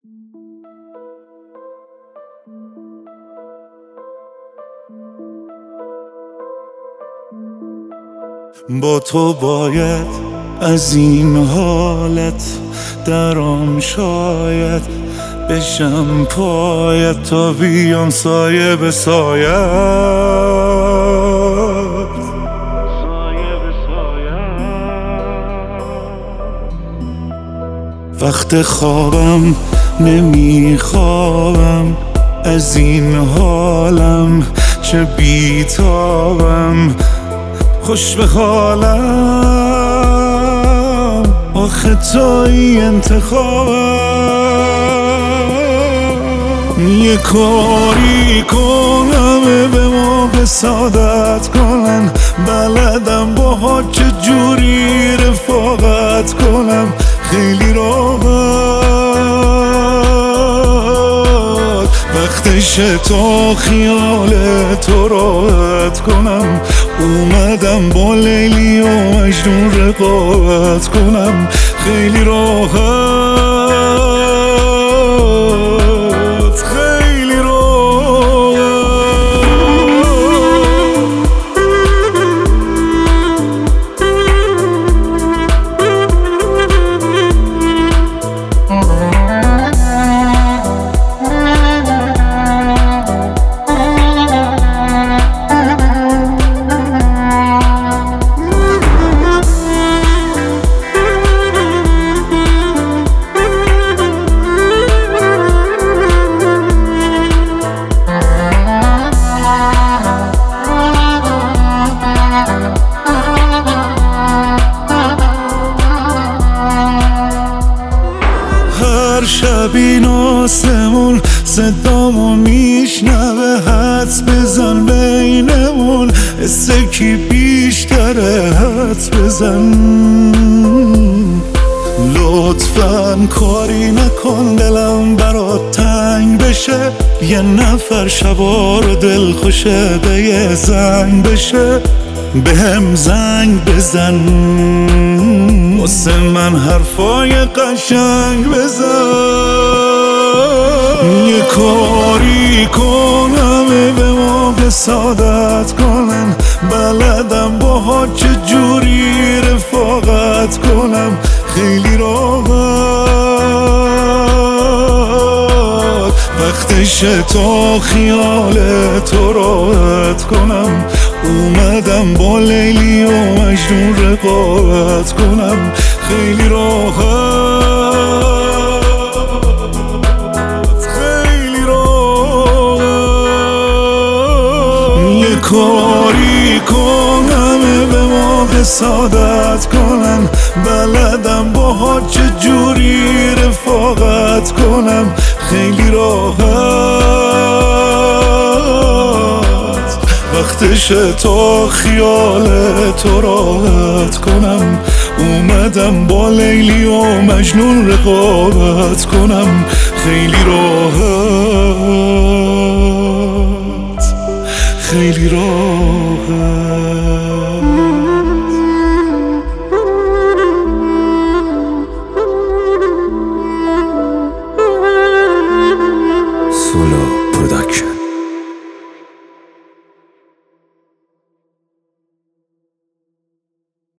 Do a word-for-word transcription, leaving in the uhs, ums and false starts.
با تو باید از این حالت درام، شاید بشم پایت تا بیام سایه به سایت. وقت خوابم نمیخوابم از این حالم، چه بیتابم خوش به حالم، آخه توی انتخابم. یه کاری کنم به موقع سعادت کنن، بلدم با چه جوری رفاقت کنم، خیلی راحت وقتشه تا خیال تو راحت کنم. اومدم با لیلی و مجنون رقابت کنم، خیلی راحت خیلی راحت. شب این آسمون صدامو میشنوه، حدس بزن بینمون حسه کی بیشتره، حدس بزن. لطفاً کاری نکن دلم برات تنگ بشه، یه نفر شبار دل خوشه به یه زنگ بشه، به هم زنگ بزن واسه من حرفای قشنگ بزن. یه کاری کنم به موقع سعادت کنن، بلدم با چه جوری رفاقت کنم، خیلی راحت وقتشه تا خیال تو راحت کنم. اومدم با لیلی و مجنون رقابت کنم، خیلی راحت خیلی راحت. یه کاری کنم به موقع سعادت کنن، بلدم با چه جوری رفاقت کنم، خیلی راحت وقتشه تا خیال تو راحت کنم. اومدم با لیلی و مجنون رقابت کنم، خیلی راحت خیلی راحت.